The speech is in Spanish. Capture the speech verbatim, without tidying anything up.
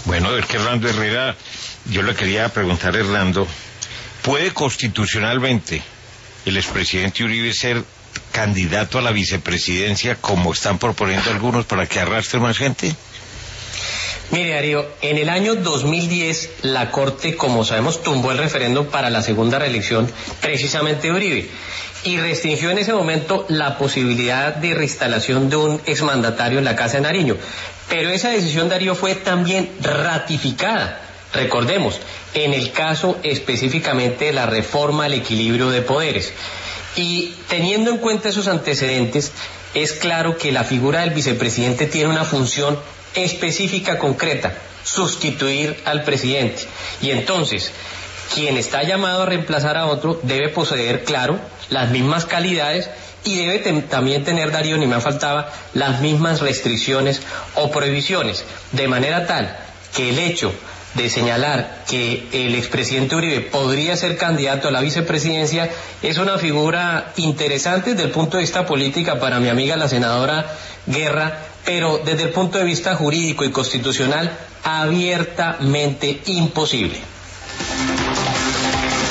Bueno, es que Hernando Herrera, yo le quería preguntar, Hernando, ¿puede constitucionalmente el expresidente Uribe ser candidato a la vicepresidencia como están proponiendo algunos para que arrastre más gente? Mire, Darío, en el año dos mil diez la Corte, como sabemos, tumbó el referéndum para la segunda reelección precisamente de Uribe y restringió en ese momento la posibilidad de reinstalación de un exmandatario en la Casa de Nariño. Pero esa decisión, Darío, fue también ratificada, recordemos, en el caso específicamente de la reforma al equilibrio de poderes. Y teniendo en cuenta esos antecedentes, es claro que la figura del vicepresidente tiene una función específica, concreta: sustituir al presidente. Y entonces, quien está llamado a reemplazar a otro debe poseer, claro, las mismas calidades y debe tem- también tener, Darío, ni me faltaba, las mismas restricciones o prohibiciones, de manera tal que el hecho de señalar que el expresidente Uribe podría ser candidato a la vicepresidencia es una figura interesante desde el punto de vista política para mi amiga la senadora Guerra, pero desde el punto de vista jurídico y constitucional abiertamente imposible.